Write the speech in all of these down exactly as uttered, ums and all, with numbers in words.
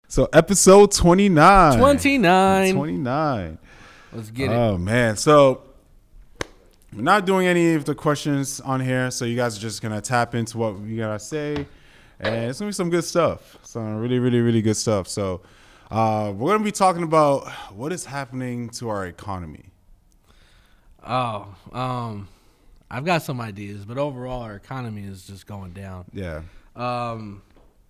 So episode twenty-nine. twenty-nine. twenty-nine. Let's get it. Oh, man. So we're not doing any of the questions on here. So you guys are just going to tap into what we got to say. And it's going to be some good stuff. Some really, really, really good stuff. So uh, we're going to be talking about what is happening to our economy. Oh, um, I've got some ideas, but overall our economy is just going down. Yeah. Um,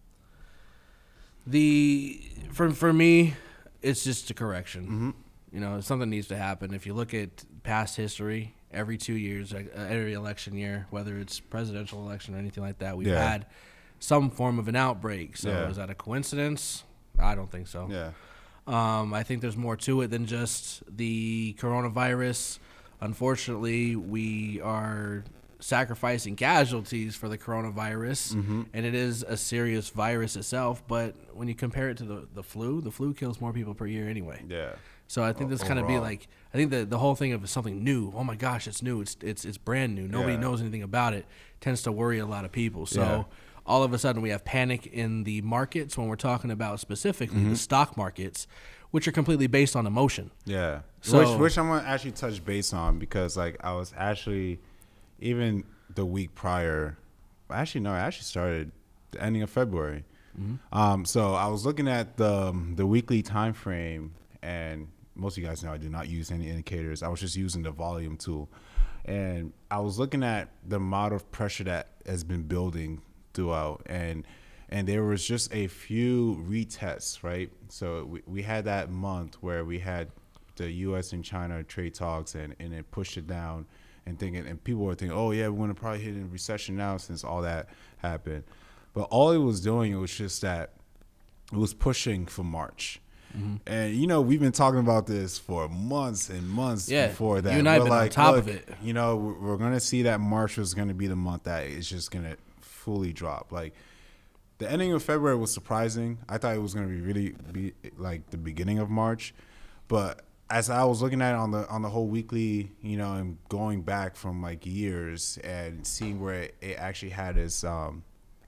the for for me, it's just a correction. Mm-hmm. You know, something needs to happen. If you look at past history, every two years, uh, every election year, whether it's presidential election or anything like that, we've Yeah. had some form of an outbreak. So Yeah. is that a coincidence? I don't think so. Yeah. Um, I think there's more to it than just the coronavirus. Unfortunately, we are sacrificing casualties for the coronavirus, Mm-hmm. and it is a serious virus itself. But when you compare it to the, the flu, the flu kills more people per year anyway. Yeah. So I think O- this kind of be overall. like, I think the the whole thing of something new. Oh my gosh, it's new. It's it's it's brand new. Nobody Yeah. knows anything about it. Tends to worry a lot of people. So Yeah. all of a sudden we have panic in the markets when we're talking about specifically Mm-hmm. the stock markets, which are completely based on emotion. Yeah. So- which which I'm gonna actually touch base on because like I was actually even the week prior, actually no, I actually started the ending of February. Um, so I was looking at the um, the weekly time frame, and most of you guys know I do not use any indicators. I was just using the volume tool, and I was looking at the amount of pressure that has been building throughout, and and there was just a few retests, right? So we, we had that month where we had the U S and China trade talks, and, and it pushed it down, and thinking, and people were thinking, oh yeah, we're gonna probably hit a recession now since all that happened. But all it was doing, it was just that it was pushing for March. Mm-hmm. And you know, we've been talking about this for months and months Yeah, before that. you and I have We're been on like, top look, of it. You know, we're, we're gonna see that March was gonna be the month that it's just gonna fully drop. Like the ending of February was surprising. I thought it was gonna be really be like the beginning of March, but as I was looking at it on the on the whole weekly, you know, and going back from like years and seeing where it, it actually had its um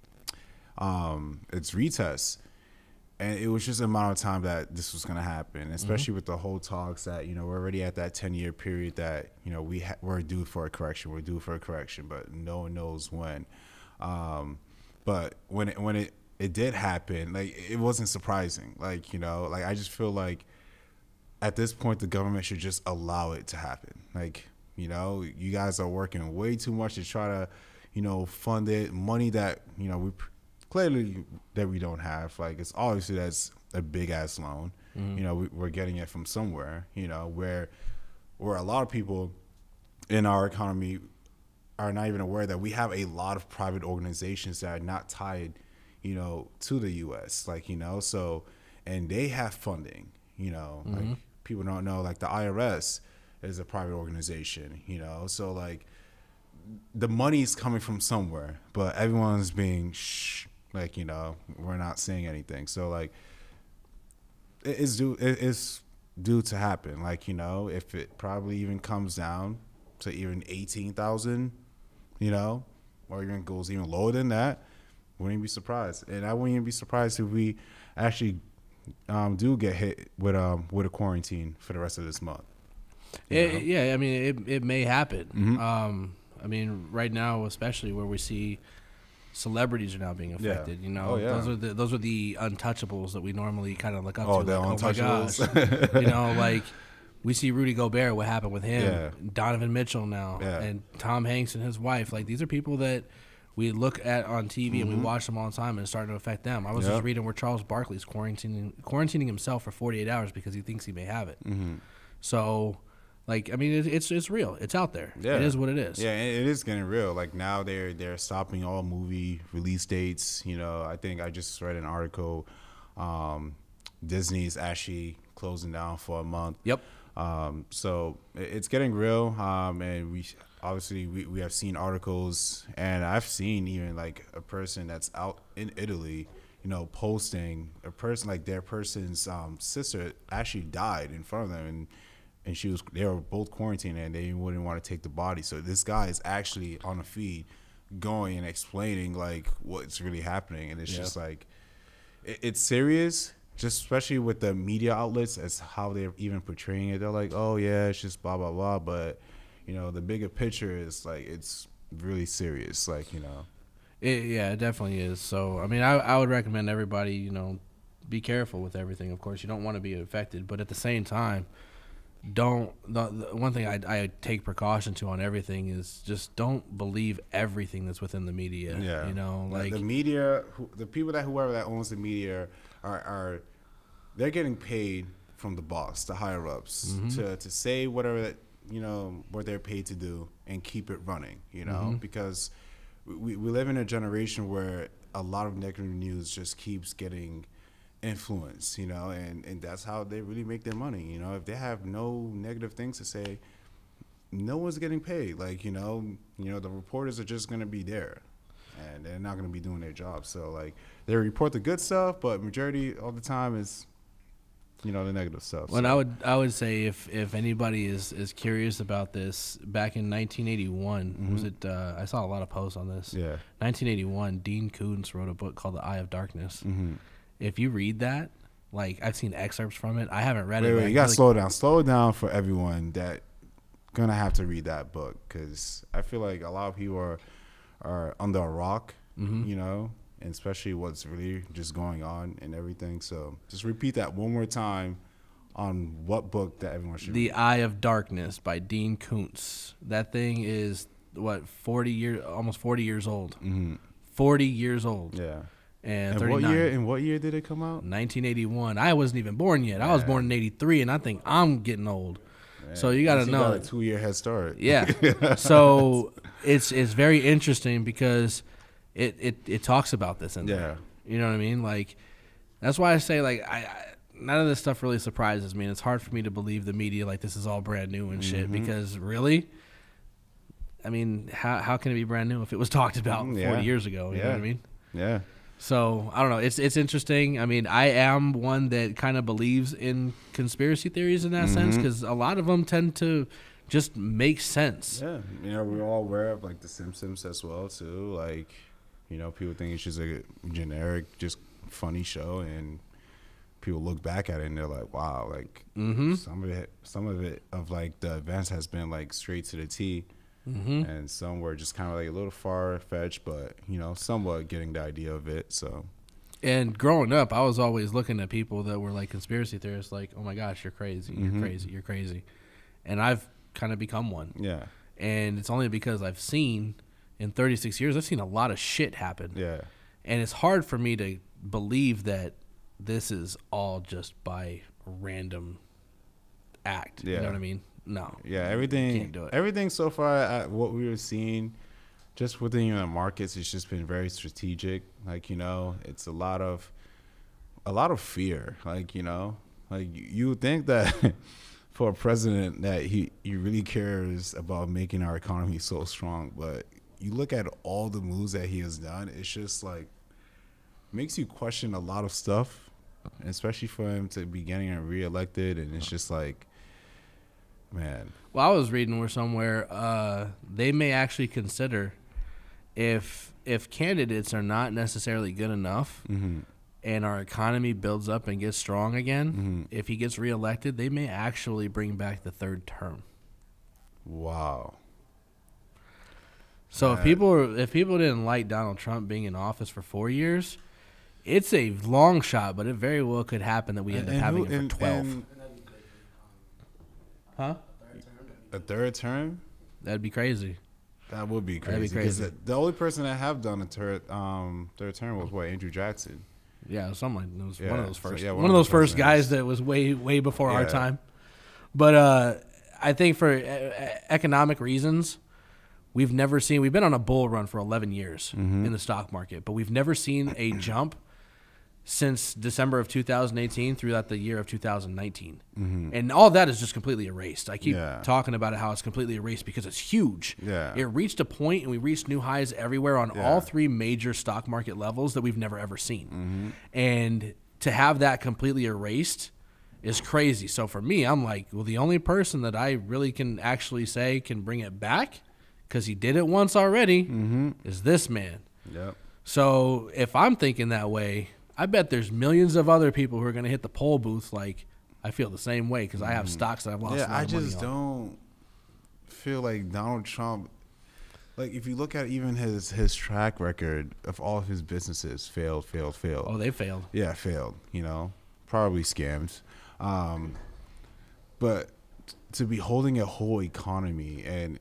um its retests, and it was just a amount of time that this was going to happen, especially mm-hmm. with the whole talks that, you know, we're already at that ten year period that, you know, we ha- we're due for a correction, we're due for a correction, but no one knows when. Um, but when it, when it, it did happen, like, it wasn't surprising. Like, you know, like, I just feel like at this point, the government should just allow it to happen. Like, you know, you guys are working way too much to try to, you know, fund it, money that, you know, we clearly that we don't have. Like, it's obviously that's a big ass loan. Mm-hmm. You know, we, we're getting it from somewhere, you know, where where a lot of people in our economy are not even aware that we have a lot of private organizations that are not tied, you know, to the U S. Like, you know, so, and they have funding, you know, mm-hmm. like people don't know, like the I R S is a private organization, you know, so like the money's coming from somewhere, but everyone's being shh. Like, you know, we're not saying anything. So, like, it's due, it's due to happen. Like, you know, if it probably even comes down to even eighteen thousand, you know, or even goes even lower than that, wouldn't even be surprised. And I wouldn't even be surprised if we actually um, do get hit with um with a quarantine for the rest of this month. It, yeah, I mean, it it may happen. Mm-hmm. Um, I mean, right now, especially where we see celebrities are now being affected. Yeah. You know, Oh, yeah. those are the those are the untouchables that we normally kind of look up Oh, to. the Like, oh my gosh, untouchables. you know, like we see Rudy Gobert. What happened with him? Yeah. Donovan Mitchell now, Yeah. and Tom Hanks and his wife. Like, these are people that we look at on T V Mm-hmm. and we watch them all the time, and it's starting to affect them. I was Yep. just reading where Charles Barkley's quarantining quarantining himself for forty-eight hours because he thinks he may have it. Mm-hmm. So. Like, I mean, it, it's it's real. It's out there. Yeah. It is what it is. Yeah, it is getting real. Like, now they're they're stopping all movie release dates. You know, I think I just read an article. Um, Disney's actually closing down for a month. Yep. Um, so it, it's getting real. Um, and we obviously we, we have seen articles, and I've seen even like a person that's out in Italy, you know, posting a person like their person's um, sister actually died in front of them, and. And she was, they were both quarantined, and they wouldn't want to take the body. So this guy is actually on the feed going and explaining like what's really happening. And it's yeah. just like, it, it's serious. just especially with the media outlets as how they're even portraying it. They're like, oh yeah, it's just blah blah blah, but you know the bigger picture is like it's really serious. Like you know, it, yeah, it definitely is. So I mean, I I would recommend everybody, you know, be careful with everything. Of course, you don't want to be affected, but at the same time, don't. The, the one thing I I take precaution to on everything is just don't believe everything that's within the media. yeah, you know, like the media, who, the people that whoever that owns the media are are they're getting paid from the boss, the higher ups, mm-hmm. to to say whatever that, you know, what they're paid to do and keep it running, you know, mm-hmm. because we, we live in a generation where a lot of negative news just keeps getting influence, you know, and, and that's how they really make their money, you know. If they have no negative things to say, no one's getting paid. Like, you know, you know, the reporters are just going to be there and they're not going to be doing their job. So, like, they report the good stuff, but majority all the time is, you know, the negative stuff. Well, so. I would I would say if, if anybody is, is curious about this, back in nineteen eighty-one, mm-hmm. was it? Uh, I saw a lot of posts on this. Yeah. nineteen eighty-one, Dean Koontz wrote a book called The Eye of Darkness. Mm-hmm. If you read that, like I've seen excerpts from it. I haven't read wait, it. Wait, wait, you got to really slow down. Slow down for everyone that gonna have to read that book, because I feel like a lot of people are are under a rock, mm-hmm. you know, and especially what's really just going on and everything. So just repeat that one more time on what book that everyone should The read. Eye of Darkness by Dean Koontz. That thing is what forty years, almost forty years old. Mm-hmm. Forty years old. Yeah. And, and what year? And what year did it come out? nineteen eighty-one. I wasn't even born yet. I was born in eighty-three, and I think I'm getting old. Man, so you got to know. Got a two-year head start. Yeah. So it's it's very interesting because it, it, it talks about this in yeah. there. You know what I mean? Like, that's why I say, like, I, I none of this stuff really surprises me, and it's hard for me to believe the media like this is all brand new and shit, mm-hmm. because really, I mean, how how can it be brand new if it was talked about yeah. forty years ago? You yeah. know what I mean? Yeah. So I don't know. It's it's interesting. I mean, I am one that kind of believes in conspiracy theories in that mm-hmm. sense, because a lot of them tend to just make sense. Yeah, you know, we're all aware of like The Simpsons as well too. Like, you know, people think it's just a generic, just funny show, and people look back at it and they're like, wow, like mm-hmm. some of it, some of it of like the events has been like straight to the T. Mm-hmm. And some were just kind of like a little far-fetched, but, you know, somewhat getting the idea of it. So, and growing up, I was always looking at people that were like conspiracy theorists, like, oh my gosh, you're crazy, you're mm-hmm. crazy, you're crazy. And I've kind of become one. Yeah. And it's only because I've seen, in thirty-six years, I've seen a lot of shit happen. Yeah. And it's hard for me to believe that this is all just by random act. Yeah. You know what I mean? No. Yeah, everything. Can't do it. Everything so far, at what we were seeing, just within the markets, it's just been very strategic. Like, you know, it's a lot of, a lot of fear. Like, you know, like you would think that for a president that he he really cares about making our economy so strong, but you look at all the moves that he has done, it's just like makes you question a lot of stuff, especially for him to be getting reelected, and it's just like. Man. Well, I was reading where somewhere uh, they may actually consider if if candidates are not necessarily good enough mm-hmm. and our economy builds up and gets strong again, mm-hmm. if he gets reelected, they may actually bring back the third term. Wow. So that. if people if people didn't like Donald Trump being in office for four years, it's a long shot, but it very well could happen that we end and, up having who, it for and, twelve. And, Huh? A third term? That'd be crazy. That would be crazy. That'd be crazy. The, the only person that have done a third um, third term was what, Andrew Jackson. Yeah, something like that. It was yeah. one of those first. So, yeah, one, one of those first first guys that was way way before yeah. our time. But uh, I think for uh, economic reasons, we've never seen. We've been on a bull run for eleven years mm-hmm. in the stock market, but we've never seen a jump since December of two thousand eighteen throughout the year of two thousand nineteen. Mm-hmm. And all that is just completely erased. I keep yeah. talking about it, how it's completely erased because it's huge. Yeah. It reached a point, and we reached new highs everywhere on yeah. all three major stock market levels that we've never, ever seen. Mm-hmm. And to have that completely erased is crazy. So for me, I'm like, well, the only person that I really can actually say can bring it back, because he did it once already, mm-hmm. is this man. Yep. So if I'm thinking that way, I bet there's millions of other people who are going to hit the poll booth like I feel the same way because I have stocks that I've lost. Yeah, a lot I of just money on. don't feel like Donald Trump. Like if you look at even his his track record of all of his businesses, failed, failed, failed. Oh, they failed. Yeah, failed. You know, probably scams. Um, but to be holding a whole economy and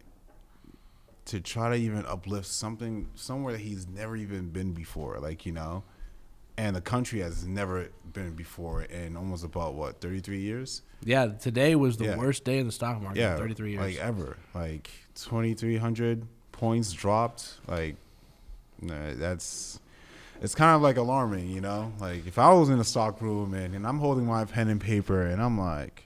to try to even uplift something somewhere that he's never even been before, like, you know, and the country has never been before in almost about what thirty-three years. Yeah, today was the Yeah. worst day in the stock market Yeah, in thirty-three years. like ever. Like twenty-three hundred points dropped. Like nah, that's it's kind of like alarming, you know. Like if I was in a stock room and, and I'm holding my pen and paper and I'm like,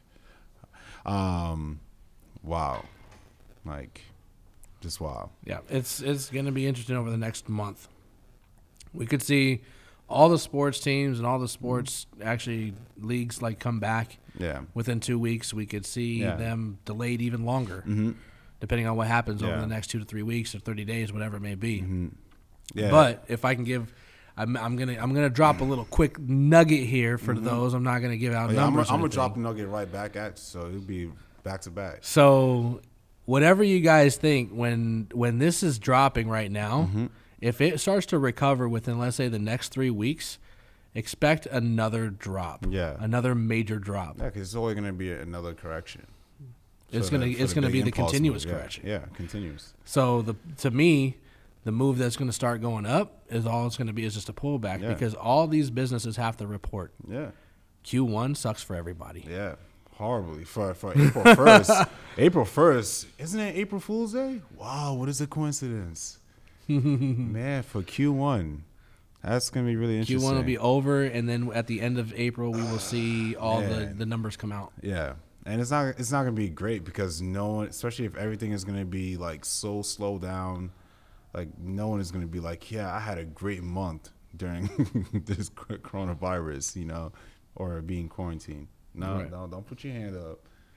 um, wow, like just wow. Yeah, it's it's going to be interesting over the next month. We could see all the sports teams and all the sports actually leagues like come back Yeah. within two weeks. We could see Yeah. them delayed even longer, Mm-hmm. depending on what happens over Yeah. the next two to three weeks or thirty days, whatever it may be. Mm-hmm. Yeah. But if I can give, I'm, I'm gonna I'm gonna drop a little quick nugget here for Mm-hmm. those. I'm not gonna give out Oh, yeah, I'm numbers. or gonna anything. drop the nugget right back at you, so it'll be back to back. So, whatever you guys think, when when this is dropping right now, Mm-hmm. if it starts to recover within, let's say, the next three weeks, expect another drop. Yeah. Another major drop. Yeah, because it's only gonna be another correction. It's For gonna the- for it's the gonna big be the impulse continuous move. Yeah, correction. Yeah, continuous. So the to me, the move that's going to start going up is all it's going to be is just a pullback Yeah. because all these businesses have to report. Yeah. Q one sucks for everybody. Yeah, horribly for for April first. April first, isn't it April Fool's Day? Wow, what is a coincidence, man? For Q one, that's gonna be really interesting. Q one will be over, and then at the end of April, we will see all the, Man. the numbers come out. Yeah, and it's not it's not gonna be great because no one, especially if everything is gonna be like so slowed down, like no one is gonna be like, yeah, I had a great month during this coronavirus, you know, or being quarantined. No, Right. no, don't put your hand up.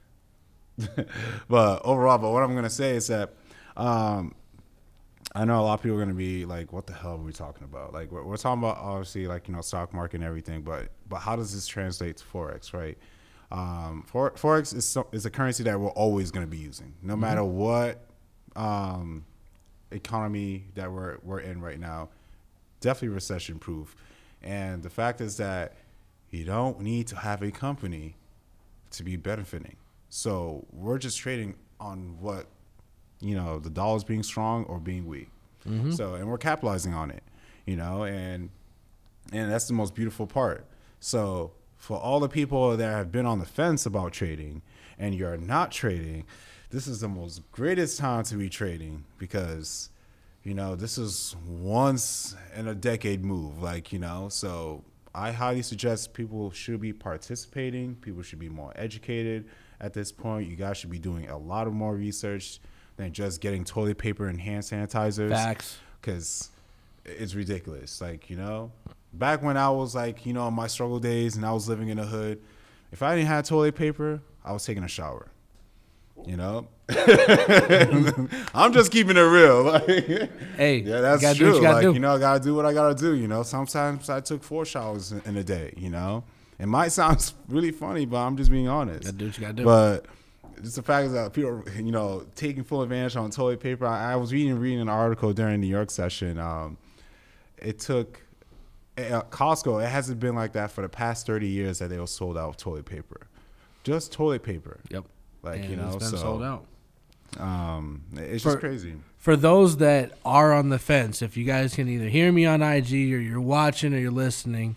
But overall, but what I'm gonna say is that um, I know a lot of people are gonna be like, "What the hell are we talking about?" Like we're, we're talking about obviously like you know stock market and everything, but but how does this translate to forex, right? Um, for, forex is so, is a currency that we're always gonna be using, no Mm-hmm. matter what um, economy that we're we're in right now. Definitely recession proof, and the fact is that you don't need to have a company to be benefiting. So we're just trading on what, you know, the dollar's being strong or being weak. Mm-hmm. So, and we're capitalizing on it, you know, and and that's the most beautiful part. So for all the people that have been on the fence about trading and you're not trading, this is the most greatest time to be trading because, you know, this is once in a decade move, like, you know, so I highly suggest people should be participating. People should be more educated at this point. You guys should be doing a lot of more research than just getting toilet paper and hand sanitizers. Facts. Because it's ridiculous. Like, you know, back when I was like, you know, in my struggle days and I was living in the hood, if I didn't have toilet paper, I was taking a shower. You know? I'm just keeping it real. Like, Hey, yeah, that's you gotta do what true. you gotta like, do. you know, I gotta do what I gotta do. You know, sometimes I took four showers in, in a day. You know, it might sound really funny, but I'm just being honest. Gotta do what you gotta do. But just the fact is that people, you know, taking full advantage on toilet paper. I, I was reading reading an article during the New York session. Um, it took uh, Costco. It hasn't been like that for the past thirty years that they were sold out of toilet paper, just toilet paper. Yep. Like And you know, it's been so sold out. Um, it's For- just crazy. For those that are on the fence, if you guys can either hear me on I G or you're watching or you're listening,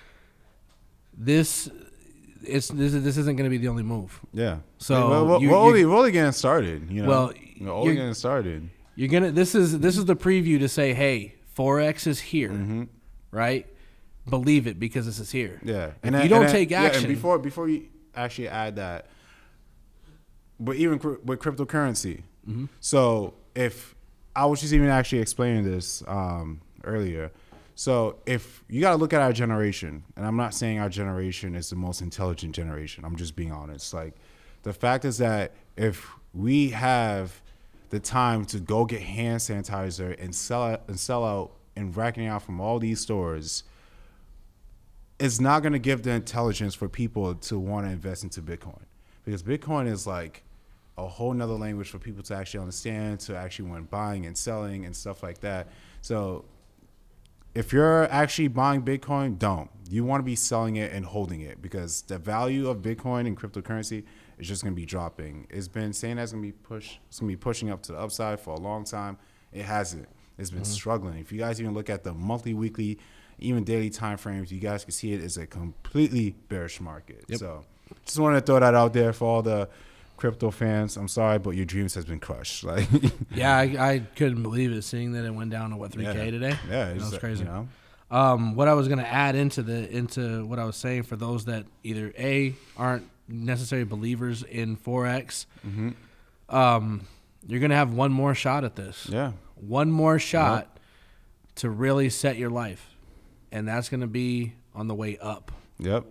this it's this, this isn't going to be the only move. Yeah. So we're, we're, you- we're you- only we're only getting started. You know. Well, we're only you're- getting started. You're gonna this is this is the preview to say, hey, Forex is here, Mm-hmm. right? Believe it because this is here. Yeah. If then- you don't then- take yeah, and action, before before you actually add that, but even cr- with cryptocurrency. Mm-hmm. So if I was just even actually explaining this um, earlier. So if you got to look at our generation, and I'm not saying our generation is the most intelligent generation. I'm just being honest. Like the fact is that if we have the time to go get hand sanitizer and sell it and sell out and racking out from all these stores, it's not going to give the intelligence for people to want to invest into Bitcoin, because Bitcoin is like a whole nother language for people to actually understand, to actually when buying and selling and stuff like that. So if you're actually buying Bitcoin, don't. You want to be selling it and holding it, because the value of Bitcoin and cryptocurrency is just going to be dropping. It's been saying that's going to be push. It's going to be pushing up to the upside for a long time. It hasn't. It's been mm-hmm. struggling. If you guys even look at the monthly, weekly, even daily time frames, you guys can see it is a completely bearish market. Yep. So just wanted to throw that out there for all the crypto fans. I'm sorry, but your dreams has been crushed. Like, yeah, I, I couldn't believe it, seeing that it went down to what three K yeah. today. Yeah, that was like, crazy. You know? Um, what I was gonna add into the into what I was saying for those that either A, aren't necessarily believers in Forex, mm-hmm. um, you're gonna have one more shot at this. Yeah, one more shot yep. to really set your life, and that's gonna be on the way up. Yep.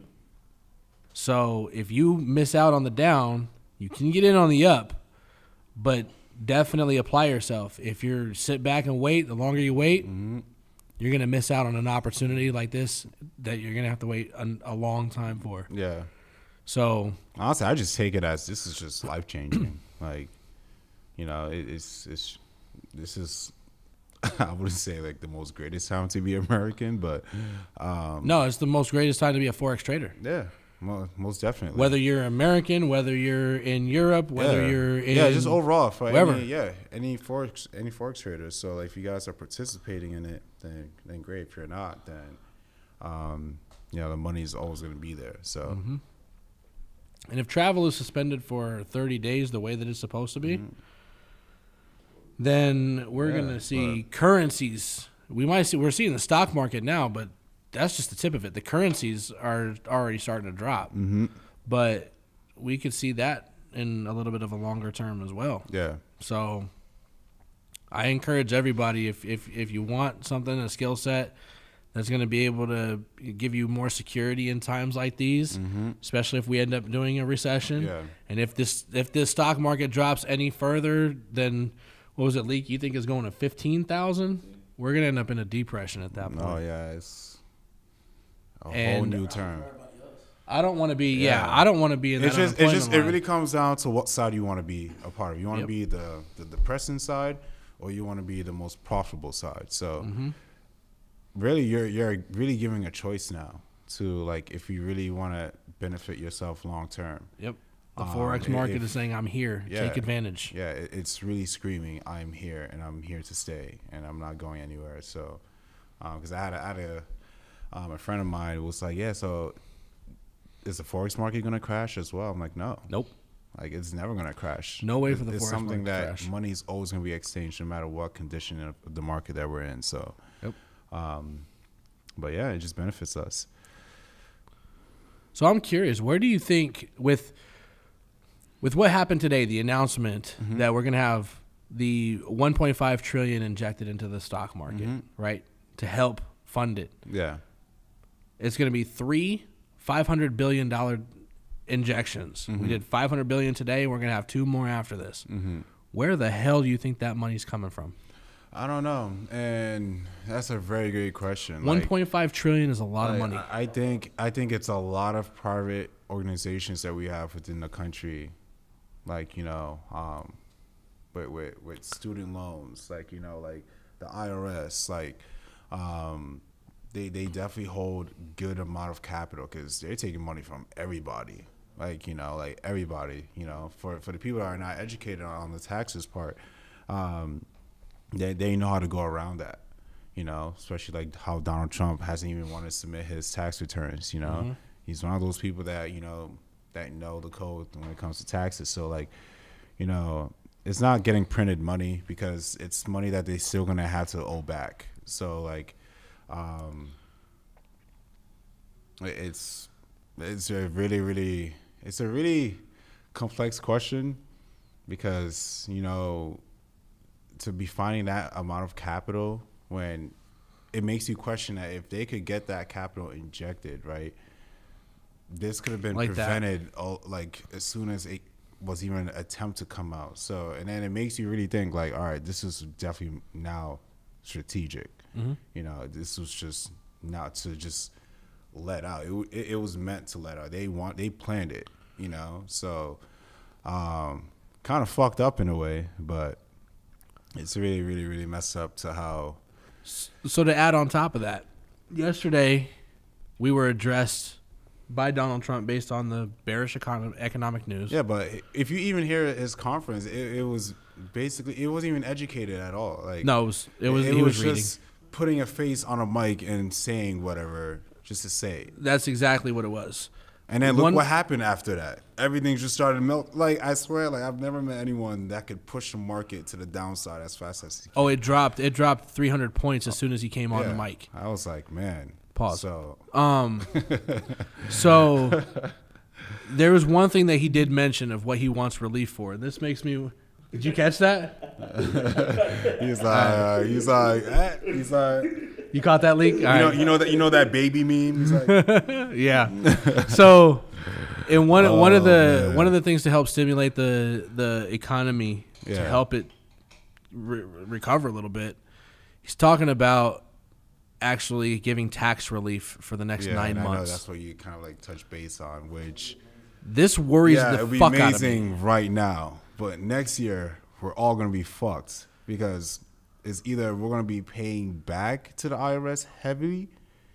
So if you miss out on the down, you can get in on the up, but definitely apply yourself. If you sit back and wait, the longer you wait, mm-hmm. you're going to miss out on an opportunity like this that you're going to have to wait a, a long time for. Yeah. So honestly, I just take it as this is just life changing. Like, you know, it, it's it's this is I wouldn't say like the most greatest time to be American, but um, no, it's the most greatest time to be a Forex trader. Yeah. Most definitely. Whether you're American, whether you're in Europe, whether yeah. you're in yeah, just overall for wherever. any yeah any forex any forex traders. So like, if you guys are participating in it, then then great. If you're not, then um, you know the money is always going to be there. So, mm-hmm. and if travel is suspended for thirty days, the way that it's supposed to be, mm-hmm. then we're yeah, going to see currencies. We might see we're seeing the stock market now, but that's just the tip of it. The currencies are already starting to drop, mm-hmm. but we could see that in a little bit of a longer term as well. Yeah. So I encourage everybody, if if, if you want something, a skill set that's going to be able to give you more security in times like these, mm-hmm. especially if we end up doing a recession. Yeah. And if this if this stock market drops any further, then what was it, Leak? You think it's going to fifteen thousand? We're going to end up in a depression at that point. Oh, yeah. It's a and whole new term. I don't want to be. Yeah, yeah, I don't want to be in that. It's just. It just. line. It really comes down to what side you want to be a part of. You want to yep. be the the depressing side, or you want to be the most profitable side. So, mm-hmm. really, you're you're really giving a choice now to like if you really want to benefit yourself long term. Yep. The um, Forex market if, is saying, "I'm here. Yeah, Take advantage." Yeah, it, it's really screaming, "I'm here and I'm here to stay and I'm not going anywhere." So, because um, I had a, I had a Um, a friend of mine was like, yeah, so is the Forex market going to crash as well? I'm like, no. Nope. Like, it's never going to crash. No way for the it's Forex something market to that crash. Money's always going to be exchanged no matter what condition of the market that we're in. So, yep. um, but yeah, it just benefits us. So I'm curious, where do you think with with what happened today, the announcement mm-hmm. that we're going to have the one point five trillion dollars injected into the stock market, mm-hmm. right, to help fund it? Yeah. It's going to be three five hundred billion dollars injections. Mm-hmm. We did five hundred billion dollars today. We're going to have two more after this. Mm-hmm. Where the hell do you think that money's coming from? I don't know. And that's a very great question. one point five trillion dollars is a lot like, of money. I think I think it's a lot of private organizations that we have within the country, like, you know, um, with, with, with student loans, like, you know, like the I R S, like, um, They they definitely hold good amount of capital because they're taking money from everybody, like you know, like everybody, you know. For for the people that are not educated on the taxes part, um, they they know how to go around that, you know. Especially like how Donald Trump hasn't even wanted to submit his tax returns. You know, mm-hmm. he's one of those people that you know that know the code when it comes to taxes. So like, you know, it's not getting printed money because it's money that they still gonna have to owe back. So like. Um, it's it's a really really it's a really complex question because you know to be finding that amount of capital when it makes you question that if they could get that capital injected, right, this could have been like prevented all, like as soon as it was even an attempt to come out. So and then it makes you really think like, all right, this is definitely now strategic. Mm-hmm. You know, this was just not to just let out. It, it it was meant to let out. They want they planned it, you know. So, um, kind of fucked up in a way, but it's really really really messed up to how. So to add on top of that, yesterday we were addressed by Donald Trump based on the bearish econ- economic news. Yeah, but if you even hear his conference, it, it was basically it wasn't even educated at all. Like no, it was it was it he was, was reading. just putting a face on a mic and saying whatever just to say. That's exactly what it was. And then look One, what happened after that. Everything just started to melt. Like, I swear, like I've never met anyone that could push the market to the downside as fast as he can. Oh, it dropped. It dropped three hundred points as soon as he came on Yeah. the mic. I was like, man. Pause. So, Um, so there was one thing that he did mention of what he wants relief for. And this makes me. Did you catch that? he's like, uh, he's like, eh, he's like, You caught that leak? you know, you know that, you know that baby meme. He's like, Yeah. So, in one one of the man. one of the things to help stimulate the the economy to Yeah. help it re- recover a little bit, he's talking about actually giving tax relief for the next yeah, nine and I know months. that's what you kind of like touch base on, which This worries yeah, the it'd be fuck out of me. amazing right now, but next year we're all gonna be fucked because it's either we're gonna be paying back to the I R S heavily,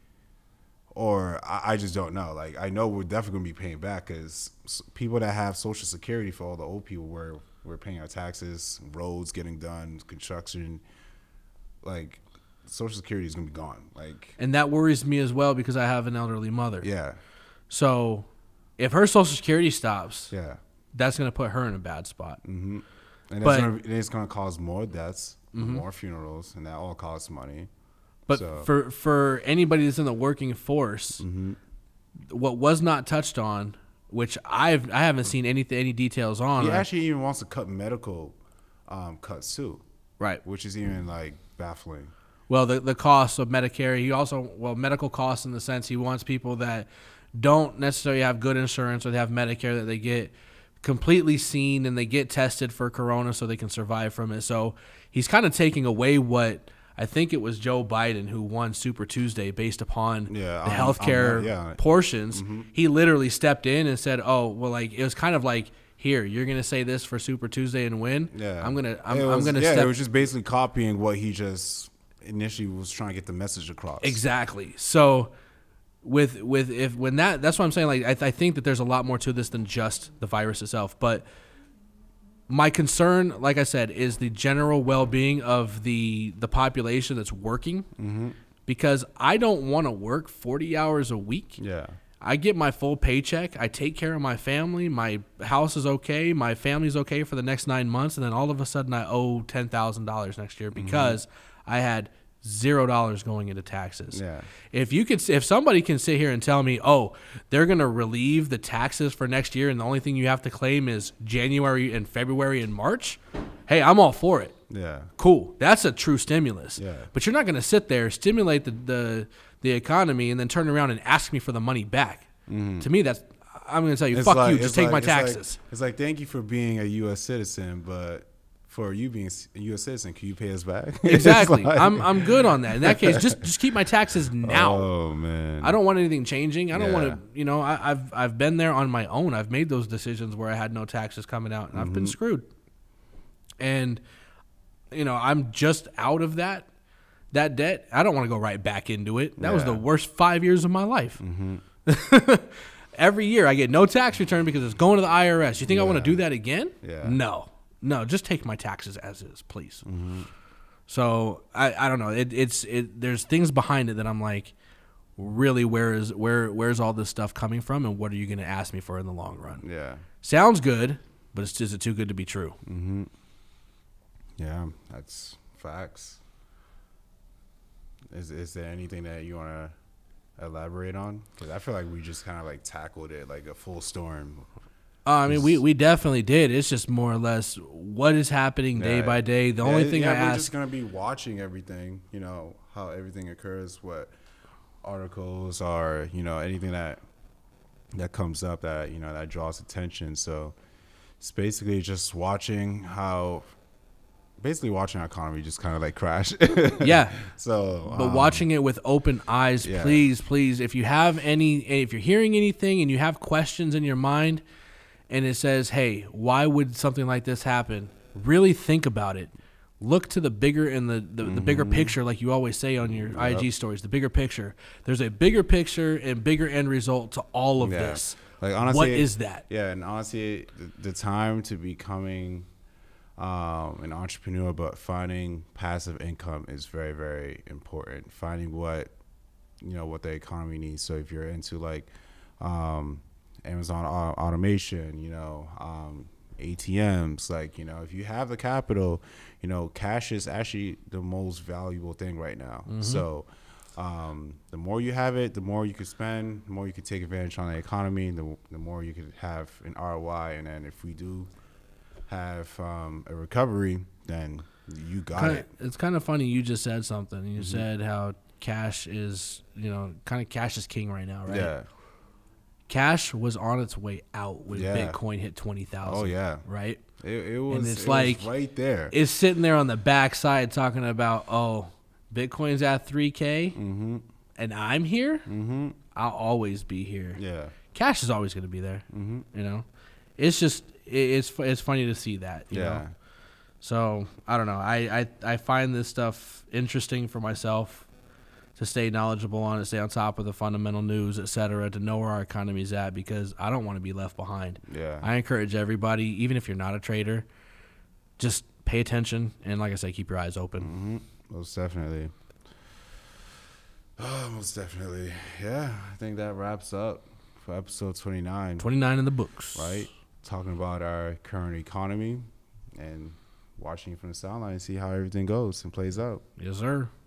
or I, I just don't know. Like I know we're definitely gonna be paying back because people that have Social Security for all the old people, we're we're paying our taxes, roads getting done, construction, like Social Security is gonna be gone. Like And that worries me as well because I have an elderly mother. yeah, So, if her Social Security stops, yeah. that's going to put her in a bad spot. Mm-hmm. And But- that's gonna, it's going to cause more deaths, more funerals, and that all costs money. But So- for for anybody that's in the working force, Mm-hmm. what was not touched on, which I've I haven't seen any any details on. He or- actually even wants to cut medical um, cuts too, right. which is even like baffling. Well, the the cost of Medicare. He also well medical costs in the sense he wants people that don't necessarily have good insurance or they have Medicare that they get completely seen and they get tested for corona so they can survive from it. So he's kind of taking away what I think it was Joe Biden who won Super Tuesday based upon Yeah, the on- on healthcare that, yeah. portions. He literally stepped in and said, "Oh, well, like it was kind of like." Here, you're gonna say this for Super Tuesday and win. Yeah, I'm gonna, I'm, It I'm was- gonna Yeah, step it was just basically copying what he just initially was trying to get the message across. exactly. So, with with if when that that's what I'm saying. Like I, th- I think that there's a lot more to this than just the virus itself. But my concern, like I said, is the general well-being of the the population that's working. Mm-hmm. Because I don't want to work forty hours a week. Yeah. I get my full paycheck. I take care of my family. My house is okay. My family's okay for the next nine months. And then all of a sudden I owe ten thousand dollars next year because I had zero dollars going into taxes. Yeah. If you could, if somebody can sit here and tell me, oh, they're going to relieve the taxes for next year and the only thing you have to claim is January and February and March, hey, I'm all for it. Yeah. Cool. That's a true stimulus. Yeah. But you're not going to sit there, stimulate the, the the economy, and then turn around and ask me for the money back. To me, that's I'm going to tell you, It's fuck like- you. Just it's take like- my it's like- taxes. It's like, thank you for being a U S citizen, but for you being a U S citizen, can you pay us back? It's Exactly. like- I'm I'm good on that. In that case, just just keep my taxes now. Oh man. I don't want anything changing. I don't want Yeah. to, you know, I, I've I've been there on my own. I've made those decisions where I had no taxes coming out, and I've Mm-hmm. been screwed. And you know, I'm just out of that that debt. I don't want to go right back into it. That was the Yeah. worst five years of my life. Every year I get no tax return because it's going to the I R S. You think I want to Yeah. do that again? Yeah. No, no. Just take my taxes as is, please. So I, I don't know. It, it's it. There's things behind it that I'm like, really, where is where where's all this stuff coming from, and what are you going to ask me for in the long run? Yeah. Sounds good, but it's just too good to be true. Yeah, that's facts. Is is there anything that you want to elaborate on? Because I feel like we just kind of like tackled it like a full storm. Uh, I mean, we, we definitely did. It's just more or less what is happening day Yeah. by day. The Yeah, only thing yeah, I we're ask, just gonna be watching everything. You know how everything occurs, what articles are, you know, anything that that comes up that you know that draws attention. So it's basically just watching how basically watching our economy just kind of like crash. Yeah. So, but um, watching it with open eyes, yeah. please, please, if you have any, if you're hearing anything and you have questions in your mind and it says, hey, why would something like this happen? Really think about it. Look to the bigger and the, the, mm-hmm. the bigger picture, like you always say on your yep. I G stories, the bigger picture. There's a bigger picture and bigger end result to all of yeah. this. Like, honestly, what is that? Yeah, and honestly, the, the time to becoming um, an entrepreneur, but finding passive income is very, very important. Finding what, you know, what the economy needs. So if you're into like um, Amazon automation, you know, um, A T Ms, like, you know, if you have the capital, you know, cash is actually the most valuable thing right now. Mm-hmm. So um, the more you have it, the more you could spend, the more you could take advantage on the economy, the, the more you could have an R O I. And then if we do have um, a recovery, then you got kinda, it. It's kind of funny. You just said something. You Mm-hmm. said how cash is, you know, kind of cash is king right now, right? Yeah. Cash was on its way out when Yeah. Bitcoin hit twenty thousand. Oh, yeah. Right? It, it was, and it's it like, was right there. It's sitting there on the backside talking about, oh, Bitcoin's at three K Mm-hmm. and I'm here. Mm-hmm. I'll always be here. Yeah. Cash is always going to be there. Mm-hmm. You know? It's just, it, it's it's funny to see that. You Yeah. know? So, I don't know. I, I, I find this stuff interesting for myself to stay knowledgeable on it, stay on top of the fundamental news, et cetera, to know where our economy's at because I don't want to be left behind. Yeah. I encourage everybody, even if you're not a trader, just pay attention and, like I said, keep your eyes open. Mm-hmm. Most definitely. Oh, most definitely. Yeah, I think that wraps up for episode twenty-nine. twenty-nine in the books. Right? Talking about our current economy and watching from the sideline and see how everything goes and plays out. Yes, sir.